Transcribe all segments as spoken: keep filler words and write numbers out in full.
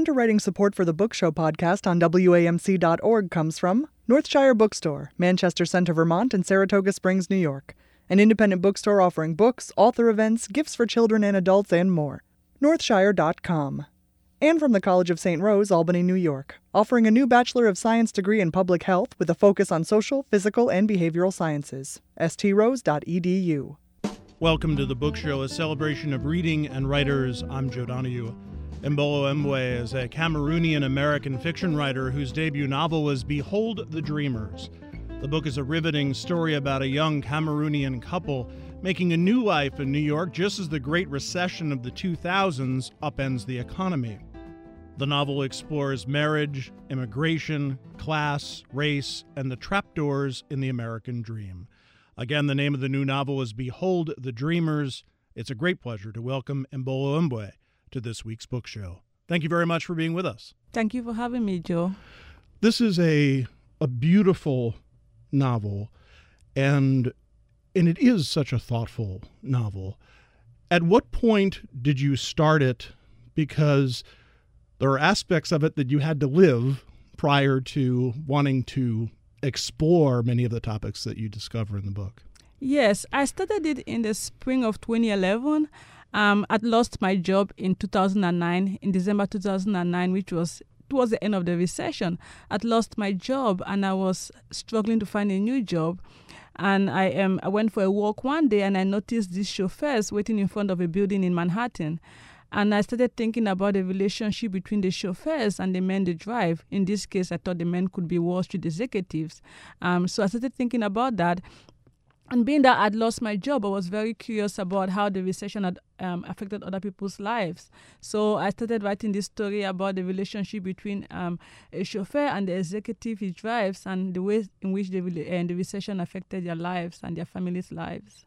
underwriting support for the Book Show podcast on W A M C dot org comes from Northshire Bookstore, Manchester Center, Vermont, and Saratoga Springs, New York. An independent bookstore offering books, author events, gifts for children and adults, and more. Northshire dot com. And from the College of Saint Rose, Albany, New York, offering a new Bachelor of Science degree in Public Health with a focus on social, physical, and behavioral sciences. s t rose dot e d u. Welcome to the Book Show, a celebration of reading and writers. I'm Joe Donahue. Mbolo Mbwe is a Cameroonian-American fiction writer whose debut novel was Behold the Dreamers. The book is a riveting story about a young Cameroonian couple making a new life in New York just as the Great Recession of the two thousands upends the economy. The novel explores marriage, immigration, class, race, and the trapdoors in the American dream. Again, the name of the new novel is Behold the Dreamers. It's a great pleasure to welcome Mbolo Mbwe to this week's book show. Thank you very much for being with us. Thank you for having me, Joe. This is a a beautiful novel, and and it is such a thoughtful novel. At what point did you start it? Because there are aspects of it that you had to live prior to wanting to explore many of the topics that you discover in the book. Yes, I started it in the spring of twenty eleven. Um, I lost my job in two thousand nine, in December two thousand nine, which was towards the end of the recession. I'd lost my job and I was struggling to find a new job. And I um, I went for a walk one day and I noticed these chauffeurs waiting in front of a building in Manhattan. And I started thinking about the relationship between the chauffeurs and the men they drive. In this case, I thought the men could be Wall Street executives. Um, so I started thinking about that. And being that I'd lost my job, I was very curious about how the recession had um, affected other people's lives. So I started writing this story about the relationship between um, a chauffeur and the executive he drives and the way in which the, uh, the recession affected their lives and their families' lives.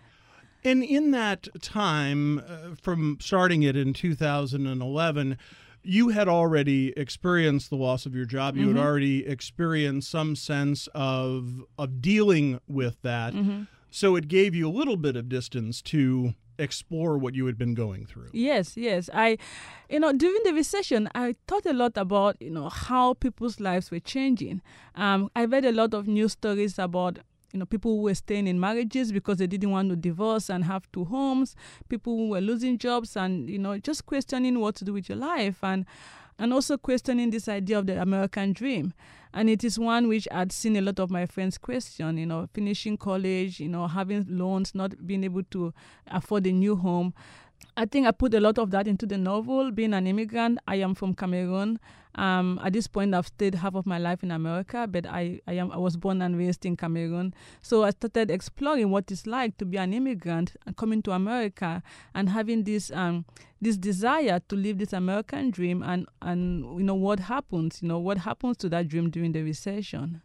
And in that time, uh, from starting it in two thousand eleven, you had already experienced the loss of your job. You mm-hmm. had already experienced some sense of of dealing with that. Mm-hmm. So it gave you a little bit of distance to explore what you had been going through. Yes, yes. I, you know, during the recession, I thought a lot about, you know, how people's lives were changing. Um, I read a lot of news stories about You know, people who were staying in marriages because they didn't want to divorce and have two homes, people who were losing jobs and, you know, just questioning what to do with your life and and also questioning this idea of the American dream. And it is one which I'd seen a lot of my friends question, you know, finishing college, you know, having loans, not being able to afford a new home. I think I put a lot of that into the novel. Being an immigrant, I am from Cameroon. Um, at this point, I've stayed half of my life in America, but I, I am I was born and raised in Cameroon. So I started exploring what it's like to be an immigrant and coming to America and having this um this desire to live this American dream and and you know what happens, you know what happens to that dream during the recession.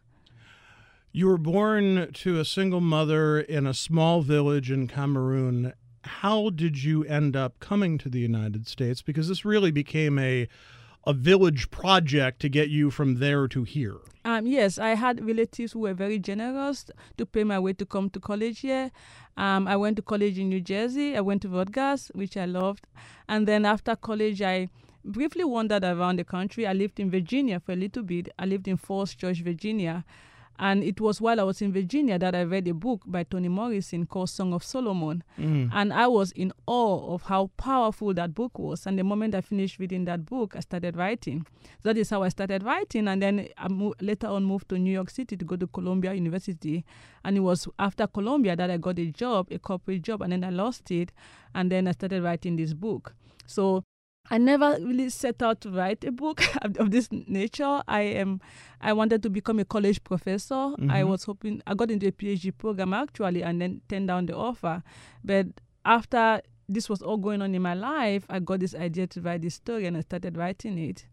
You were born to a single mother in a small village in Cameroon. How did you end up coming to the United States? Because this really became a a village project to get you from there to here. Um, yes, I had relatives who were very generous to pay my way to come to college here. Um, I went to college in New Jersey. I went to Rutgers, which I loved. And then after college, I briefly wandered around the country. I lived in Virginia for a little bit. I lived in Falls Church, Virginia. And it was while I was in Virginia that I read a book by Toni Morrison called Song of Solomon. Mm. And I was in awe of how powerful that book was. And the moment I finished reading that book, I started writing. So that is how I started writing. And then I mo- later on moved to New York City to go to Columbia University. And it was after Columbia that I got a job, a corporate job, and then I lost it. And then I started writing this book. So I never really set out to write a book of this nature. I am, I wanted to become a college professor. Mm-hmm. I was hoping, I got into a PhD program actually and then turned down the offer. But after this was all going on in my life, I got this idea to write this story and I started writing it.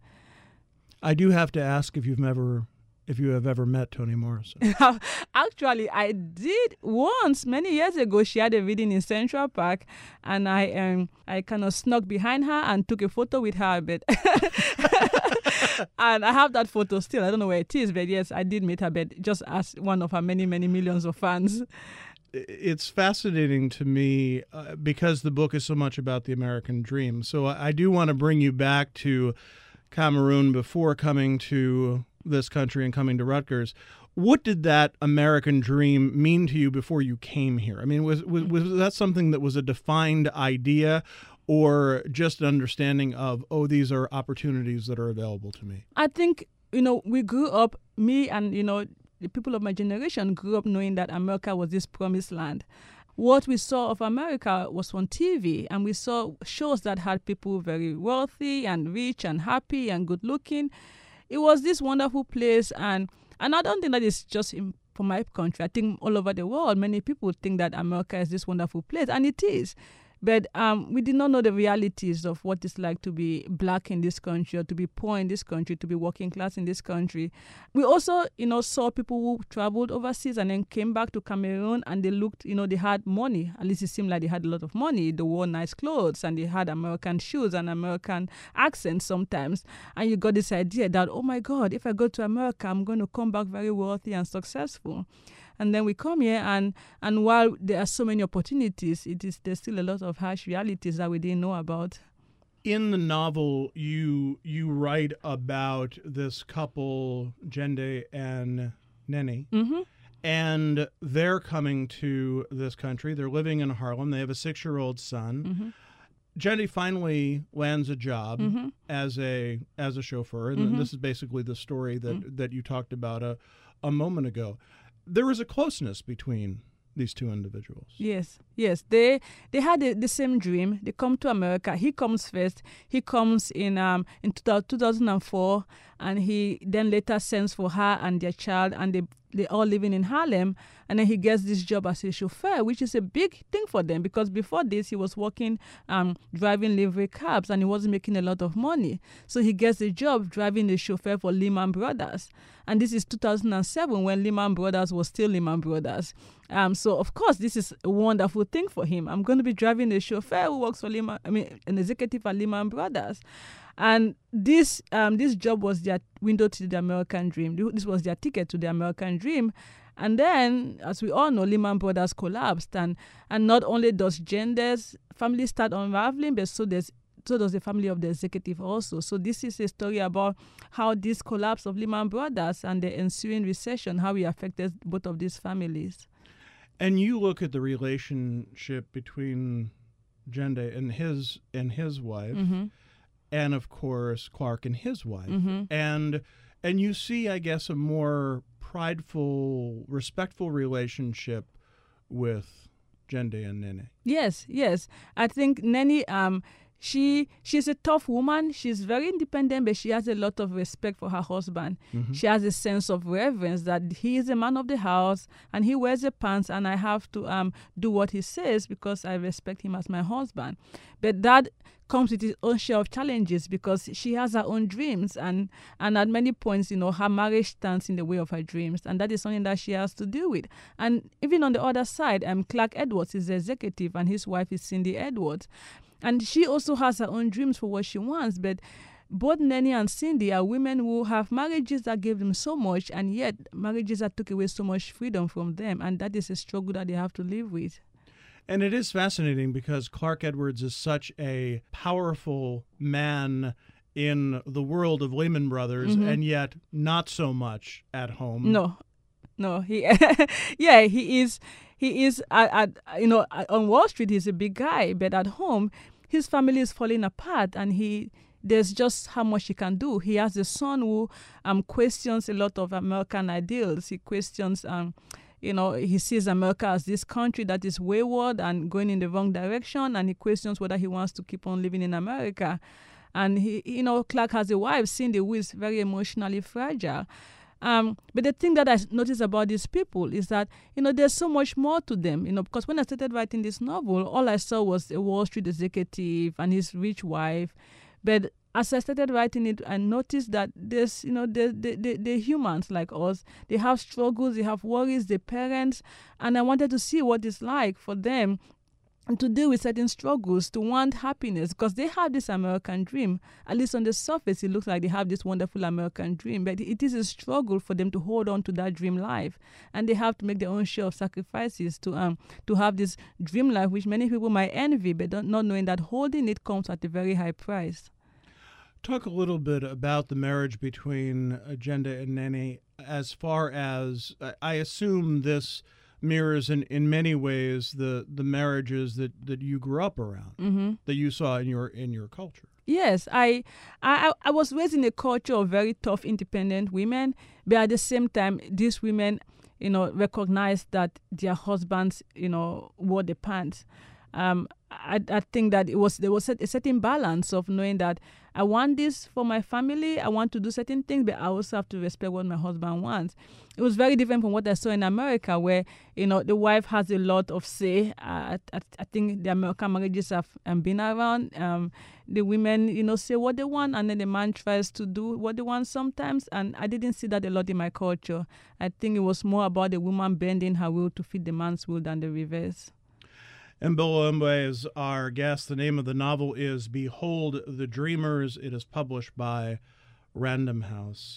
I do have to ask if you've ever if you have ever met Toni Morrison. Actually, I did once, many years ago. She had a reading in Central Park, and I um I kind of snuck behind her and took a photo with her a bit. And I have that photo still. I don't know where it is, but yes, I did meet her, but just as one of her many, many millions of fans. It's fascinating to me uh, because the book is so much about the American dream. So I do want to bring you back to Cameroon before coming to this country and coming to Rutgers. What did that American dream mean to you before you came here? I mean, was, was was that something that was a defined idea, or just an understanding of, oh, these are opportunities that are available to me? I think, you know, we grew up, me and, you know, the people of my generation grew up knowing that America was this promised land. What we saw of America was on T V, and we saw shows that had people very wealthy and rich and happy and good looking. It was this wonderful place, and And I don't think that it's just in, for my country. I think all over the world, many people think that America is this wonderful place, and it is. But um, we did not know the realities of what it's like to be black in this country, or to be poor in this country, to be working class in this country. We also, you know, saw people who traveled overseas and then came back to Cameroon, and they looked, you know, they had money. At least it seemed like they had a lot of money. They wore nice clothes, and they had American shoes and American accents sometimes. And you got this idea that, oh my God, if I go to America, I'm going to come back very wealthy and successful. And then we come here, and, and while there are so many opportunities, it is there's still a lot of harsh realities that we didn't know about. In the novel, you you write about this couple, Jende and Nene, Mm-hmm. and they're coming to this country. They're living in Harlem. They have a six-year-old son. Mm-hmm. Jende finally lands a job Mm-hmm. as a as a chauffeur, and Mm-hmm. this is basically the story that, Mm-hmm. that you talked about a, a moment ago. There was a closeness between these two individuals. Yes, yes. They they had the, the same dream. They come to America. He comes first. He comes in um in two thousand four, and he then later sends for her and their child, and they they all living in Harlem. And then he gets this job as a chauffeur, which is a big thing for them, because before this he was working um driving livery cabs, and he wasn't making a lot of money. So he gets a job driving a chauffeur for Lehman Brothers. And this is two thousand seven, when Lehman Brothers was still Lehman Brothers. Um, so of course this is a wonderful thing for him. I'm going to be driving a chauffeur who works for Lehman, I mean, an executive at Lehman Brothers. And this um, this job was their window to the American dream. This was their ticket to the American dream. And then, as we all know, Lehman Brothers collapsed. And, and not only does Jende's family start unraveling, but so there's so does the family of the executive also. So this is a story about how this collapse of Lehman Brothers and the ensuing recession, how it affected both of these families. And you look at the relationship between Jende and his and his wife, Mm-hmm. and of course Clark and his wife, Mm-hmm. and and you see, I guess, a more prideful, respectful relationship with Jende and Nene. Yes, yes. I think Nene, um, she she's a tough woman. She's very independent, but she has a lot of respect for her husband. Mm-hmm. She has a sense of reverence that he is a man of the house and he wears the pants, and I have to um do what he says because I respect him as my husband. But that comes with its own share of challenges, because she has her own dreams, and and at many points, you know, her marriage stands in the way of her dreams, and that is something that she has to deal with. And even on the other side, um, Clark Edwards is the executive, and his wife is Cindy Edwards, and she also has her own dreams for what she wants. But both Nene and Cindy are women who have marriages that gave them so much, and yet marriages that took away so much freedom from them, and that is a struggle that they have to live with. And it is fascinating because Clark Edwards is such a powerful man in the world of Lehman Brothers, Mm-hmm. and yet not so much at home. No, no, he, yeah, he is, he is, at, at, you know, on Wall Street, he's a big guy, but at home, his family is falling apart, and he, there's just how much he can do. He has a son who um questions a lot of American ideals. He questions, um, you know, he sees America as this country that is wayward and going in the wrong direction, and he questions whether he wants to keep on living in America. And he, you know, Clark has a wife, Cindy, who is very emotionally fragile. Um, but the thing that I notice about these people is that, you know, there's so much more to them, you know, because when I started writing this novel, all I saw was a Wall Street executive and his rich wife. But as I started writing it, I noticed that there's, you know, they're, they they they're humans like us. They have struggles, they have worries, they're parents. And I wanted to see what it's like for them and to deal with certain struggles, to want happiness, because they have this American dream. At least on the surface, it looks like they have this wonderful American dream, but it is a struggle for them to hold on to that dream life, and they have to make their own share of sacrifices to um to have this dream life, which many people might envy, but don't, not knowing that holding it comes at a very high price. talk a little bit about the marriage between Agenda and Neni, as far as I assume this mirrors in, in many ways the, the marriages that, that you grew up around, Mm-hmm. that you saw in your in your culture. Yes, I, I I was raised in a culture of very tough, independent women, but at the same time, these women, you know, recognized that their husbands, you know, wore the pants. Um, I, I think that it was there was a certain balance of knowing that I want this for my family, I want to do certain things, but I also have to respect what my husband wants. It was very different from what I saw in America, where, you know, the wife has a lot of say. Uh, I, I think the American marriages have um, been around. Um, the women, you know, say what they want, and then the man tries to do what they want sometimes. And I didn't see that a lot in my culture. I think it was more about the woman bending her will to fit the man's will than the reverse. Mbolo Mbwe is our guest. The name of the novel is Behold the Dreamers. It is published by Random House.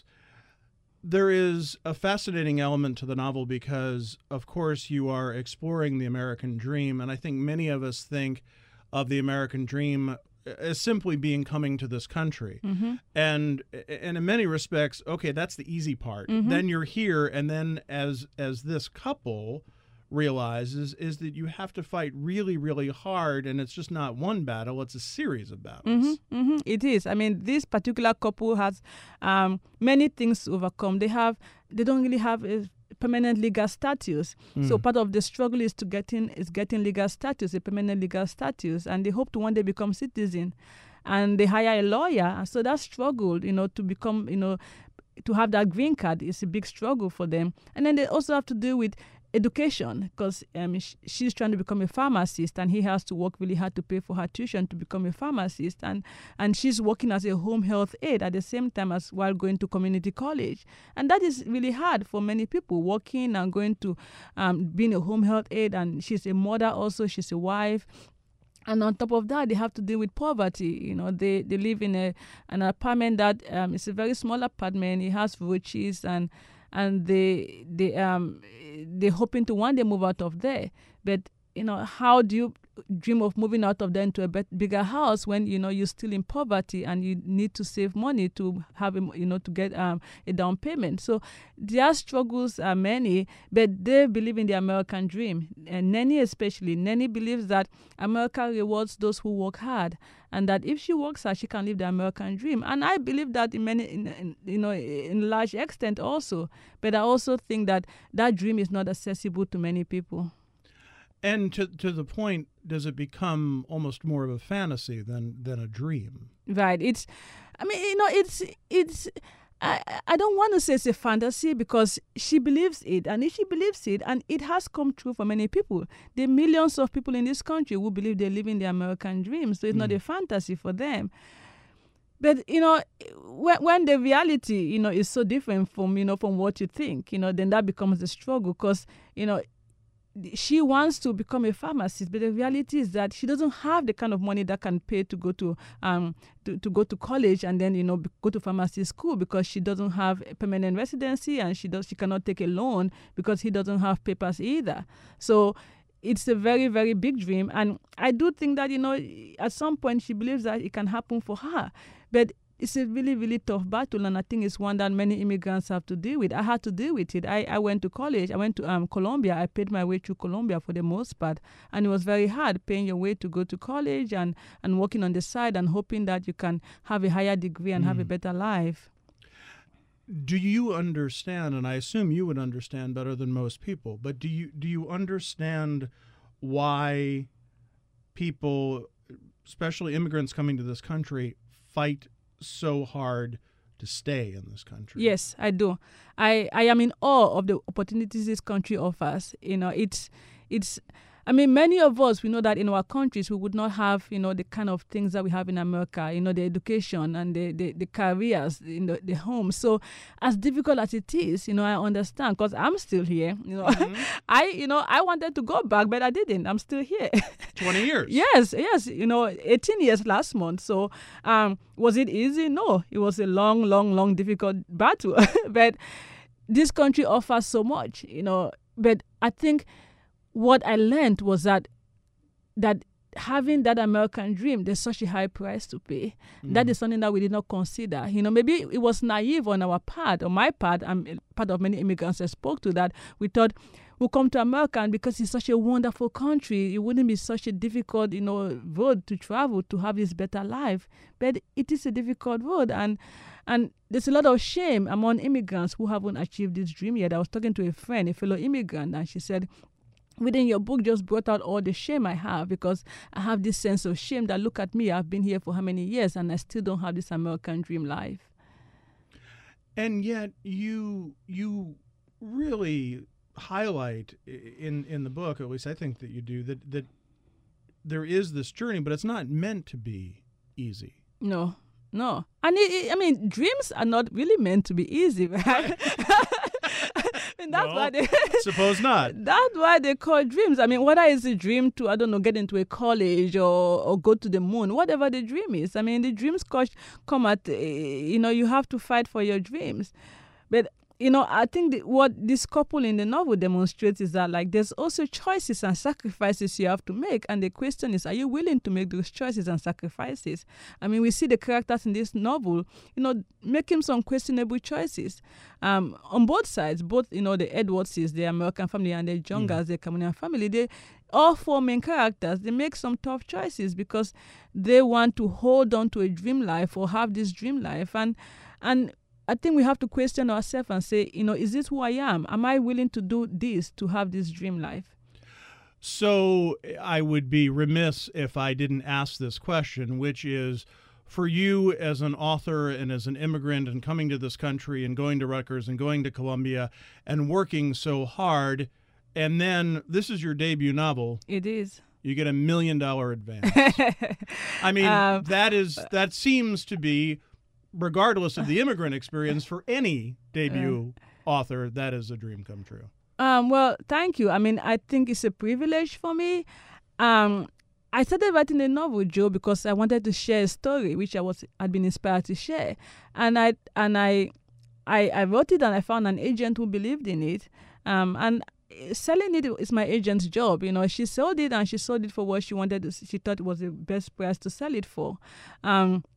There is a fascinating element to the novel because, of course, you are exploring the American dream, and I think many of us think of the American dream as simply being coming to this country. Mm-hmm. And and in many respects, okay, that's the easy part. Mm-hmm. Then you're here, and then as as this couple realizes is that you have to fight really, really hard, and it's just not one battle, it's a series of battles. Mm-hmm, mm-hmm. It is. I mean, this particular couple has um, many things to overcome. They have, they don't really have a permanent legal status. Mm. So part of the struggle is to getting is getting legal status, a permanent legal status, and they hope to one day become citizen. And they hire a lawyer, so that struggle, you know, to become, you know, to have that green card is a big struggle for them. And then they also have to deal with education, because um, sh- she's trying to become a pharmacist, and he has to work really hard to pay for her tuition to become a pharmacist, and and she's working as a home health aide at the same time as while going to community college, and that is really hard for many people, working and going to um, being a home health aide, and she's a mother also, she's a wife. And on top of that, they have to deal with poverty. You know, they, they live in a an apartment that um, is a very small apartment. It has roaches, and and they they um they're hoping to one day move out of there. But you know, how do you dream of moving out of there into a bet- bigger house when, you know, you're still in poverty and you need to save money to have a, you know, to get um, a down payment? So their struggles are many, but they believe in the American dream. And Neni especially, Neni believes that America rewards those who work hard, and that if she works hard, she can live the American dream. And I believe that in many, in, in, you know, in large extent also. But I also think that that dream is not accessible to many people. And to to the point, does it become almost more of a fantasy than than a dream? Right. It's, I mean, you know, it's it's. I, I don't want to say it's a fantasy, because she believes it, and if she believes it, and it has come true for many people, the millions of people in this country who believe they live in the American dream, so it's mm. not a fantasy for them. But, you know, when, when the reality, you know, is so different from, you know, from what you think, you know, then that becomes the struggle, because, you know, she wants to become a pharmacist, but the reality is that she doesn't have the kind of money that can pay to go to um to, to go to college and then, you know, go to pharmacy school, because she doesn't have a permanent residency, and she does she cannot take a loan because he doesn't have papers either. So it's a very, very big dream, and I do think that, you know, at some point she believes that it can happen for her, but it's a really, really tough battle, and I think it's one that many immigrants have to deal with. I had to deal with it. I, I went to college. I went to um, Columbia. I paid my way through Columbia for the most part, and it was very hard paying your way to go to college and, and working on the side and hoping that you can have a higher degree and mm. have a better life. Do you understand, and I assume you would understand better than most people, but do you do you understand why people, especially immigrants coming to this country, fight so hard to stay in this country? Yes, I do. I, I am in awe of the opportunities this country offers. You know, it's it's I mean, many of us, we know that in our countries, we would not have, you know, the kind of things that we have in America, you know, the education and the, the, the careers, in the, the home. So as difficult as it is, you know, I understand, because I'm still here. You know, mm-hmm. I, you know, I wanted to go back, but I didn't. I'm still here. twenty years. Yes, yes. You know, eighteen years last month. So um, was it easy? No. It was a long, long, long, difficult battle. But this country offers so much, you know. But I think what I learned was that that having that American dream, there's such a high price to pay. Mm. That is something that we did not consider. You know, maybe it was naive on our part, on my part, and part of many immigrants I spoke to, that we thought we'll come to America, and because it's such a wonderful country, it wouldn't be such a difficult, you know, road to travel to have this better life. But it is a difficult road, and and there's a lot of shame among immigrants who haven't achieved this dream yet. I was talking to a friend, a fellow immigrant, and she said, within your book just brought out all the shame I have, because I have this sense of shame that, look at me, I've been here for how many years and I still don't have this American dream life. And yet you you really highlight in, in the book, at least I think that you do, that, that there is this journey, but it's not meant to be easy. No, no. And it, it, I mean, dreams are not really meant to be easy, right? And that's no, why they suppose not. That's why they call dreams. I mean, whether it's a dream to, I don't know, get into a college or, or go to the moon, whatever the dream is. I mean, the dreams coach come at, uh, you know, you have to fight for your dreams. But, you know, I think that what this couple in the novel demonstrates is that, like, there's also choices and sacrifices you have to make. And the question is, are you willing to make those choices and sacrifices? I mean, we see the characters in this novel, you know, making some questionable choices um, on both sides, both, you know, the Edwardses, the American family, and the Jongas, mm. the Cameroonian family. They, all four main characters, they make some tough choices because they want to hold on to a dream life or have this dream life. And, and, I think we have to question ourselves and say, you know, is this who I am? Am I willing to do this to have this dream life? So I would be remiss if I didn't ask this question, which is, for you as an author and as an immigrant and coming to this country and going to Rutgers and going to Columbia and working so hard, and then this is your debut novel. It is. You get a million dollar advance. I mean, um, that is that seems to be, regardless of the immigrant experience, for any debut uh, author, that is a dream come true. Um, well, thank you. I mean, I think it's a privilege for me. Um, I started writing a novel, Joe, because I wanted to share a story which I was had been inspired to share, and I and I, I, I wrote it, and I found an agent who believed in it, um, and selling it is my agent's job. You know, she sold it, and she sold it for what she wanted. To, she thought was the best price to sell it for. Um,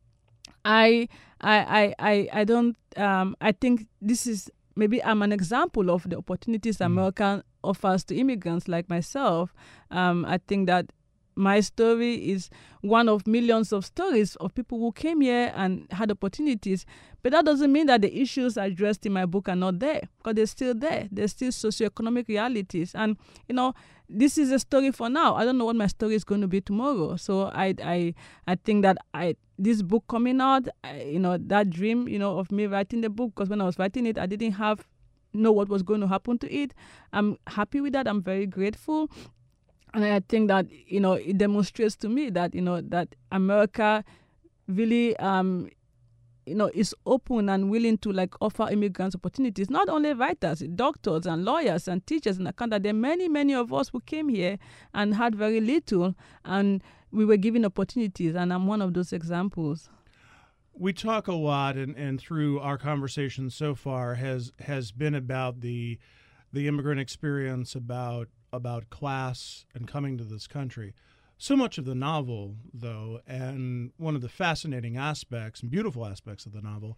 I, I, I, I don't. Um, I think this is maybe I'm an example of the opportunities mm. America offers to immigrants like myself. Um, I think that my story is one of millions of stories of people who came here and had opportunities. But that doesn't mean that the issues addressed in my book are not there, because they're still there. There's still socioeconomic realities. And, you know, this is a story for now. I don't know what my story is going to be tomorrow. So I I, I think that I this book coming out, I, you know, that dream, you know, of me writing the book, because when I was writing it, I didn't have know what was going to happen to it. I'm happy with that. I'm very grateful. And I think that, you know, it demonstrates to me that, you know, that America really, um, you know, is open and willing to, like, offer immigrants opportunities. Not only writers, doctors and lawyers and teachers in Canada. There are many, many of us who came here and had very little, and we were given opportunities, and I'm one of those examples. We talk a lot, and, and through our conversation so far has has been about the the immigrant experience, about about class and coming to this country. So much of the novel, though, and one of the fascinating aspects and beautiful aspects of the novel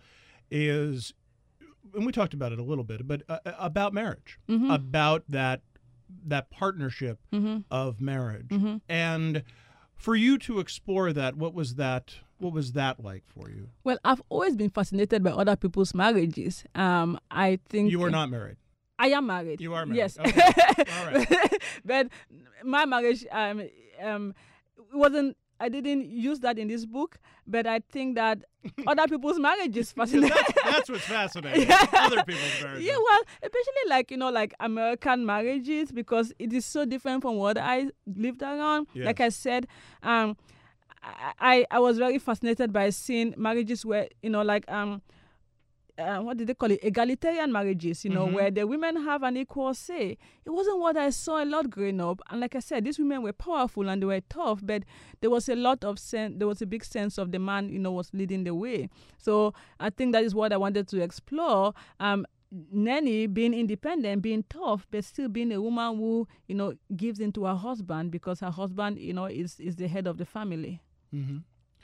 is, and we talked about it a little bit, but uh, about marriage, mm-hmm. about that that partnership mm-hmm. of marriage. Mm-hmm. And for you to explore that, what was that what was that like for you? Well, I've always been fascinated by other people's marriages. Um, I think you are not married. I am married. You are married. Yes. Okay. All right. But my marriage um, um, wasn't, I didn't use that in this book, but I think that other people's marriages fascinating. that's, that's what's fascinating. Yeah. Other people's marriages. Yeah, well, especially like, you know, like American marriages, because it is so different from what I lived around. Yes. Like I said, um, I, I was very fascinated by seeing marriages where, you know, like, um, Uh, what did they call it? Egalitarian marriages, you know, mm-hmm. where the women have an equal say. It wasn't what I saw a lot growing up. And like I said, these women were powerful and they were tough, but there was a lot of sense, there was a big sense of the man, you know, was leading the way. So I think that is what I wanted to explore. Um, Nanny being independent, being tough, but still being a woman who, you know, gives into her husband because her husband, you know, is, is the head of the family. Mm-hmm.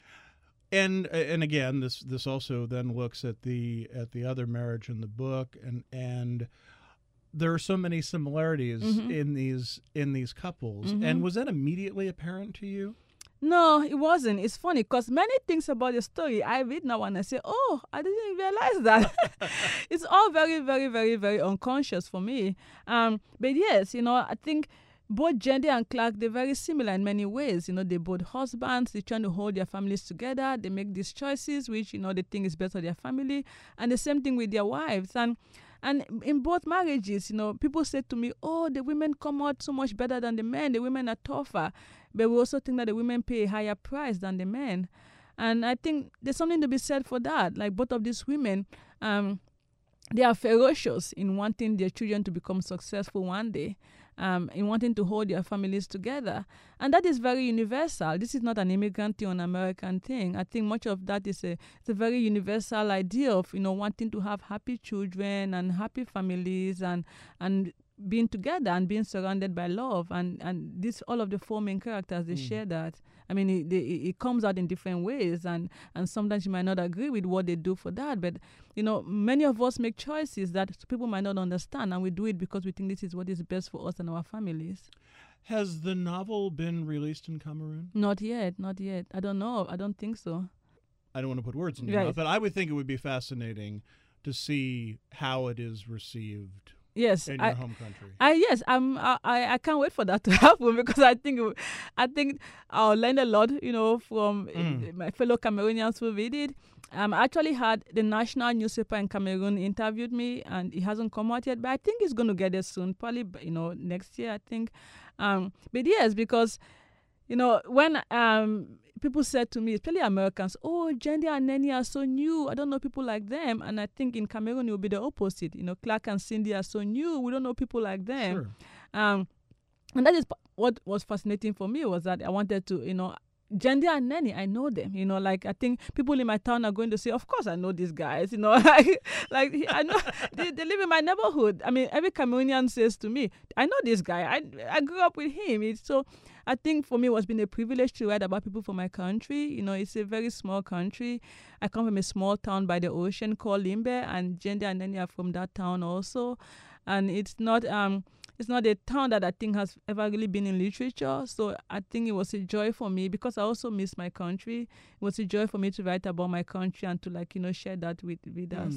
And and again, this this also then looks at the at the other marriage in the book, and and there are so many similarities Mm-hmm. in these in these couples. Mm-hmm. And was that immediately apparent to you? No, it wasn't. It's funny because many things about the story I read now and I say, oh, I didn't realize that. It's all very, very, very, very unconscious for me. Um, but yes, you know, I think both Jendi and Clark, they're very similar in many ways. You know, they're both husbands. They're trying to hold their families together. They make these choices, which, you know, they think is best for their family. And the same thing with their wives. And And in both marriages, you know, people say to me, oh, the women come out so much better than the men. The women are tougher. But we also think that the women pay a higher price than the men. And I think there's something to be said for that. Like both of these women, um, they are ferocious in wanting their children to become successful one day, um, in wanting to hold their families together. And that is very universal. This is not an immigrant thing or an American thing. I think much of that is a, it's a very universal idea of, you know, wanting to have happy children and happy families and and being together and being surrounded by love. And, and this, all of the four main characters, they mm. share that. I mean, it, they, it comes out in different ways, and, and sometimes you might not agree with what they do for that. But, you know, many of us make choices that people might not understand, and we do it because we think this is what is best for us and our families. Has the novel been released in Cameroon? Not yet, not yet. I don't know. I don't think so. I don't want to put words in your right. mouth, but I would think it would be fascinating to see how it is received. Yes, in your I, home country. I yes, I'm. I, I can't wait for that to happen because I think, I think I'll learn a lot, you know, from mm. my fellow Cameroonians who read it. Um, I actually had the national newspaper in Cameroon interviewed me, and it hasn't come out yet, but I think it's going to get there soon, probably, you know, next year, I think. Um, but yes, because, you know, when um people said to me, especially Americans, oh, Jendi and Nanny are so new. I don't know people like them. And I think in Cameroon, it will be the opposite. You know, Clark and Cindy are so new. We don't know people like them. Sure. Um, and that is p- what was fascinating for me, was that I wanted to, you know, Jendi and Nanny, I know them. You know, like I think people in my town are going to say, of course I know these guys. You know, like, like I know they, they live in my neighborhood. I mean, every Cameroonian says to me, I know this guy. I I grew up with him. It's so. I think for me, it has been a privilege to write about people from my country. You know, it's a very small country. I come from a small town by the ocean called Limbe, and Jendi and Nanny are from that town also. And it's not um, it's not a town that I think has ever really been in literature. So I think it was a joy for me because I also miss my country. It was a joy for me to write about my country and to, like, you know, share that with with mm. us.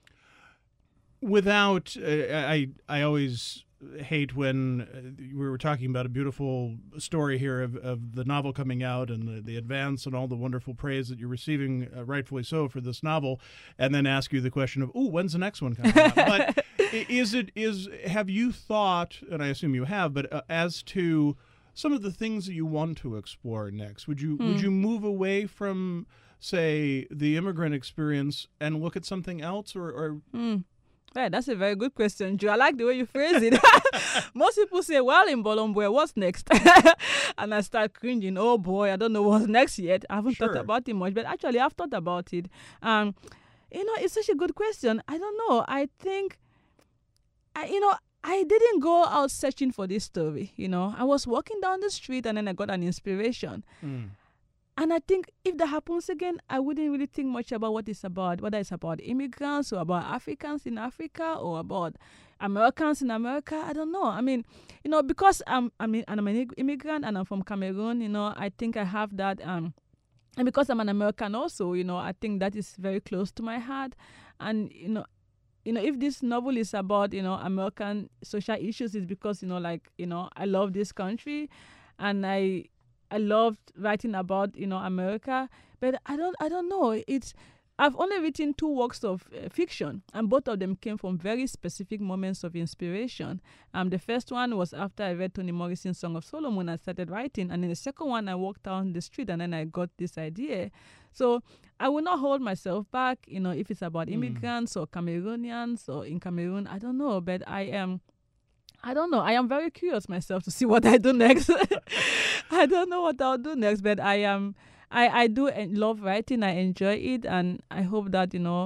Without, uh, I I always hate when uh, we were talking about a beautiful story here of, of the novel coming out and the, the advance and all the wonderful praise that you're receiving, uh, rightfully so, for this novel, and then ask you the question of, ooh, when's the next one coming out? But is it, is, have you thought, and I assume you have, but uh, as to some of the things that you want to explore next, would you, mm. would you move away from, say, the immigrant experience and look at something else, or, or mm. Right, that's a very good question, Joe. I like the way you phrase it. Most people say, well, in Bolomboy, what's next? And I start cringing. Oh, boy, I don't know what's next yet. I haven't sure. thought about it much, but actually I've thought about it. Um, you know, it's such a good question. I don't know. I think, I, you know, I didn't go out searching for this story. You know, I was walking down the street and then I got an inspiration. Mm. And I think if that happens again, I wouldn't really think much about what it's about, whether it's about immigrants or about Africans in Africa or about Americans in America. I don't know. I mean, you know, because I'm, I mean, I'm an immigrant and I'm from Cameroon, you know, I think I have that. Um, and because I'm an American also, you know, I think that is very close to my heart. And, you know, you know, if this novel is about, you know, American social issues, it's because, you know, like, you know, I love this country and I... I loved writing about, you know, America, but I don't, I don't know. It's, I've only written two works of uh, fiction, and both of them came from very specific moments of inspiration. Um, the first one was after I read Toni Morrison's Song of Solomon. I started writing, and in the second one, I walked down the street, and then I got this idea. So I will not hold myself back, you know, if it's about mm. immigrants or Cameroonians or in Cameroon. I don't know, but I am. Um, I don't know. I am very curious myself to see what I do next. I don't know what I'll do next, but I am. I, I do love writing. I enjoy it, and I hope that, you know,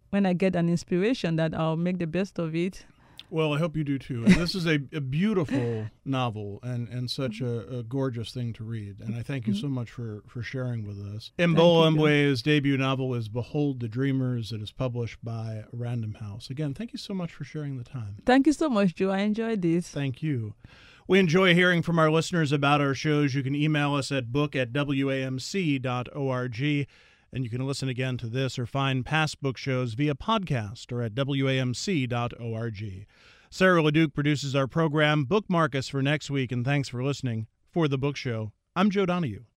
when I get an inspiration, that I'll make the best of it. Well, I hope you do too. And this is a, a beautiful novel and, and such a, a gorgeous thing to read. And I thank you so much for, for sharing with us. Mbolo Mbwe's debut novel is Behold the Dreamers. It is published by Random House. Again, thank you so much for sharing the time. Thank you so much, Joe. I enjoyed this. Thank you. We enjoy hearing from our listeners about our shows. You can email us at book at w a m c dot org. And you can listen again to this or find past book shows via podcast or at w a m c dot org. Sarah LeDuc produces our program. Bookmark us for next week, and thanks for listening. For The Book Show, I'm Joe Donahue.